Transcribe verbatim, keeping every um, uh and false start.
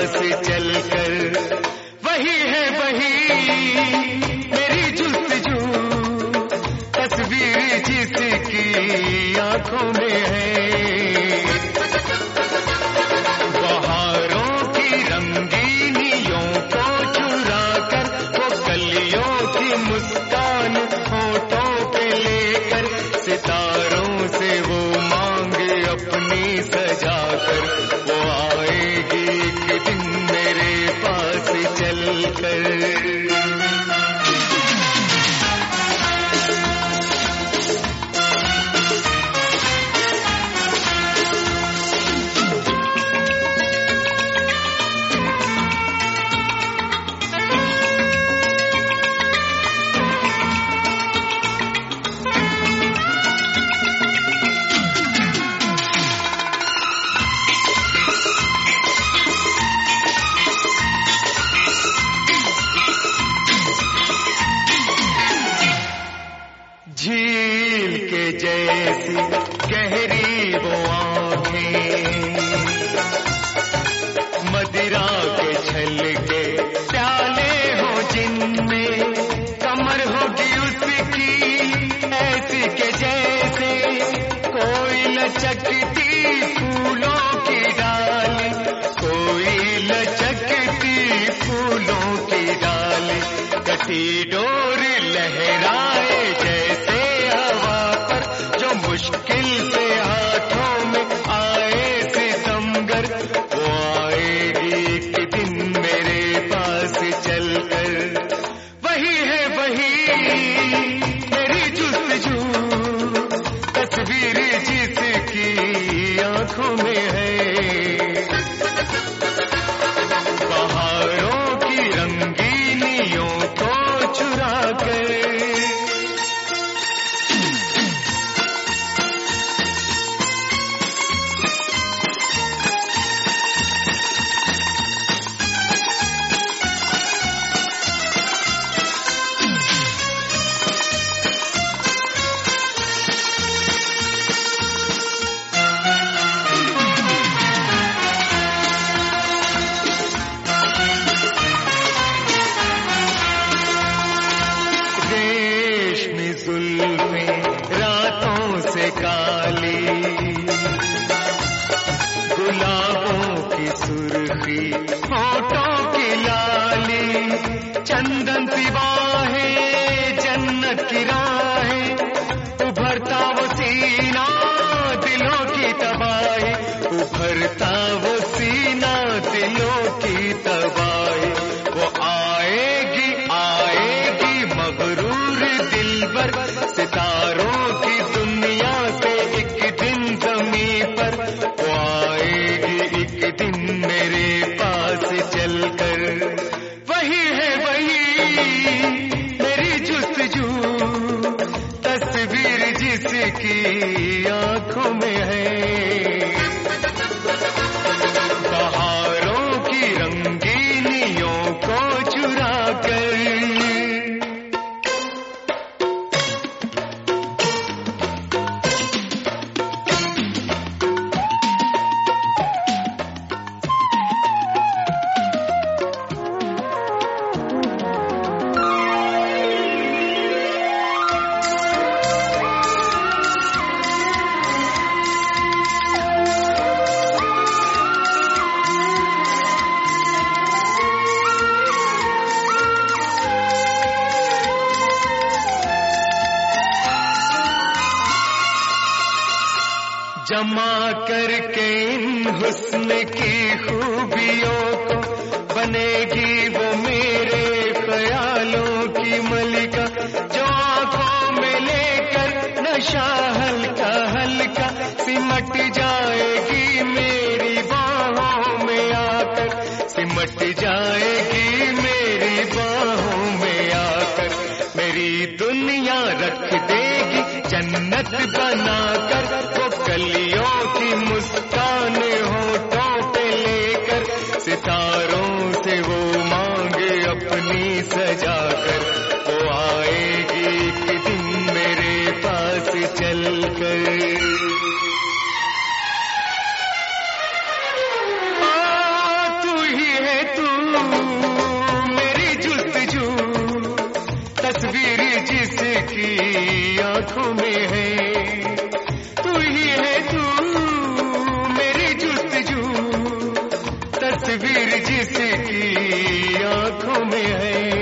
पास चलकर। वही है वही मेरी जुस्तजू, तस्वीर जिसकी आंखों में है। बहारों की रंगीनियों को चुरा कर, वो कलियों की मुस्कान होठों पे लेकर, सितारों से वो मांगे अपनी सजा कर। वो आएगी एक दिन मेरे पास चलकर। झील के जैसी गहरी वो आँखें, मदिरा के छलके प्याले हो जिनमें, कमर होगी उसकी ऐसी के जैसे कोई लचकती फूलों की डाली, कोई लचकती फूलों की डाली। कटी डोर लहराए जैसे हवा पर, जो मुश्किल से हाथों में आए सितमगर। वो आएगी एक दिन मेरे पास चलकर। वही है वही मेरी जुस्तजू, तस्वीर जिसकी आंखों में है। बहारों की रंगीनियों को चुरा कर। रातों से काली, गुलाबों की सुर्खी होठों की लाली, चंदन सी बाहें जन्नत की राहें, उभरता वो सीना दिलों की तबाही, उभरता वो सीना दिलों की तबाही। वो आएगी आएगी मगरूर दिलबर, सितारों की दुनिया से एक दिन ज़मीं पर। वो आएगी एक दिन मेरे पास चलकर। वही है वही मेरी जुस्तजू, तस्वीर जिसकी आंखों में है। बहारों की रंगीनियों को चुरा कर। जमा करके इन हुस्न की खूबियों को, बनेगी वो मेरे ख्यालों की मलिका। जो आंखों में लेकर नशा हल्का हल्का, सिमट जाएगी मेरी बाहों में आकर, सिमट जाएगी मेरी बाहों में आकर। मेरी दुनिया रख देगी जन्नत बनाकर, वो कलियों की मुस्कान होठों पे लेकर, सितारों से वो मांगे अपनी सजा कर। वो आएगी एक दिन मेरे पास चलकर। तू ही है जिसकी आंखों में है। तू ही है तू मेरी जुस्तजू, तस्वीर जिसकी आंखों में है।